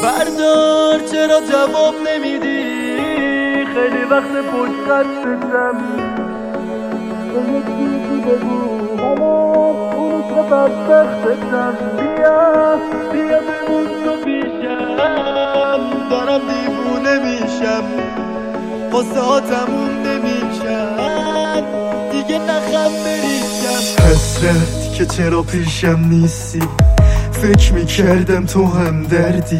بردار چرا جواب نمیدی؟ خیلی وقت پشت خطتم. به یک چیزی بگو منم اون که بدبختتم. بیا بمون تو پیشم، دارم دیوونه میشم، قصه ها تموم نمیشن، دیگه نخم بریشم. حسرت که چرا پیشم نیستی، فکر میکردم تو هم دردی،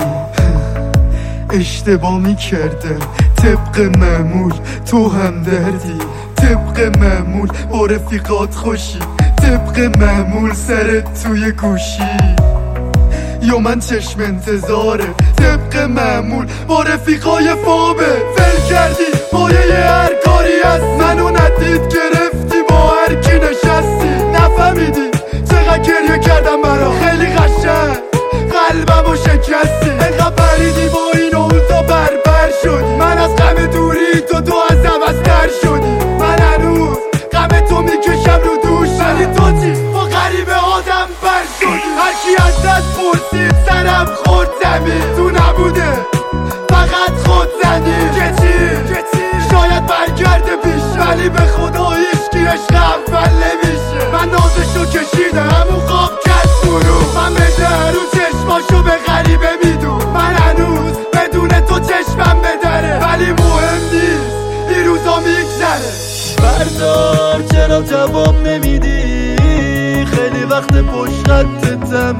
اشتباه میکردم طبق معمول تو هم دردی، طبق معمول با رفیقات خوشی، طبق معمول سرت توی گوشی، یا من چشم انتظاره طبق معمول با رفیقای فابه. فل کردی پایه هر کاری هست، منو ندید گرفتی با هر کی نشستی، نفهمیدی چقدر گریه کردم برا خیلی قشنگ قلبمو شکستی، انقدر پریدی با این و اون تا بربر شدی، من از غم دوری تو از عوض‌تر شدی، من هنوز غم تو میکشم رو دوش، ولی تو چی با غریبه آدم بر شدی. هرکی از دست پرسید سرم خورد زمین، تو نبوده فقط خود زدی که چی شاید برگرده پیش، ولی به خدا هیچکی عشق اول نمیشه. من نازشو کشیدم همون خواب کرد برو، من بده رو چشماشو به غریبه میدون، من هنوز بدون تو چشمم بداره، ولی مهم نیست این روزا میگذره. بردار چرا جواب نمیدی؟ خیلی وقت پشت خطتم.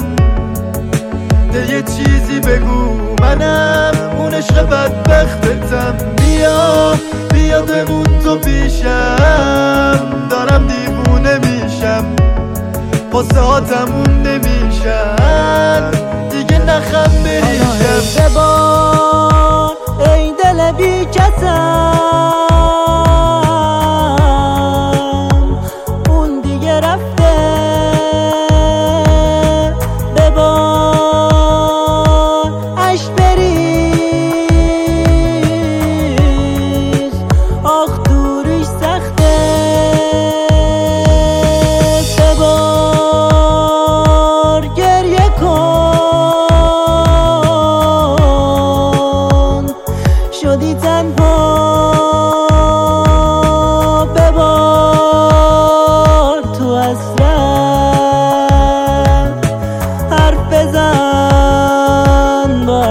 یه چیزی بگو منم اون عشق بدبختتم. بیا بمون تو پیشم، دارم دیوونه میشم، قصه ها تموم نمیشن، دیگه نخم بریشم. ببار ای دل بی کسم، اون دیگه رفته. ببار اش بریز، آخ دوریش سخته. ببار گریه کن، شدی تنها. ببار تو حسرت حرف بزن با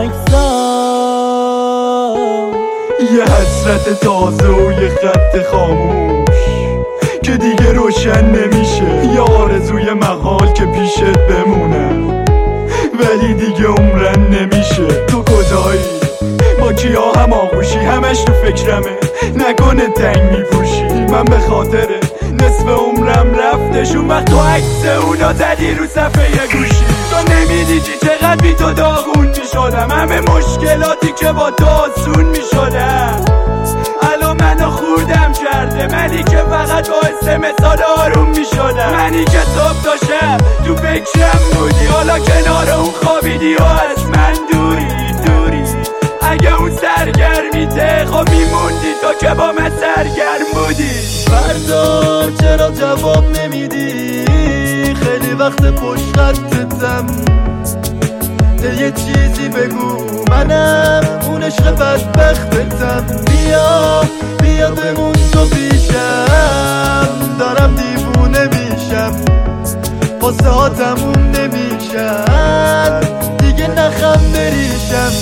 اجسام. یه حسرت تازه و یه خط خاموش که دیگه روشن نمیشه، یه آرزوی محال که پیشت بمونم ولی دیگه عمرن نمیشه. تو کجایی؟ با کیا هم آغوشی؟ همش تو فکرمه، نکنه تنگ میپوشی. من به خاطر نصف عمرم رفتشون وقت تو عکس اونا زدی رو صفحه گوشی. تو نمیدیدی چقدر بی تو داغون میشدم، همه مشکلاتی که با تو آسون میشدم الان منو خوردم کرده، منی که فقط باعث مثال آروم میشدم، منی که صبح تا شب تو فکرم بودی، حالا کنار اون خوابیدی و از من دوری. اگه اون سرگرمیته خب میموندی تو که با من سرگرم بودی. بردار چرا جواب نمیدی؟ خیلی وقت پشت خطتم. یه چیزی بگو منم اون عشق بدبختتم. بیا بمون تو پیشم، دارم دیوونه میشم، قصه ها تموم نمیشن، دیگه نخم بریشم.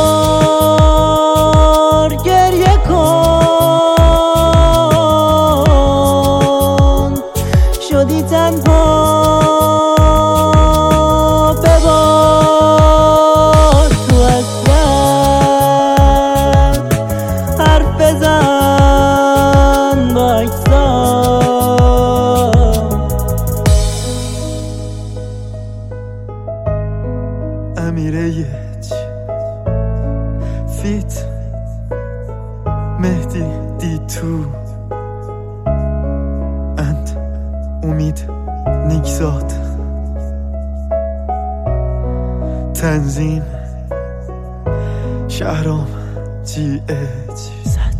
ببار گریه کن، شدی تنها. ببار تو حسرت حرف بزن با اجسام. امیره فیت مهدی دیتو اند امید نیکزاد، تنظیم شهرام GH.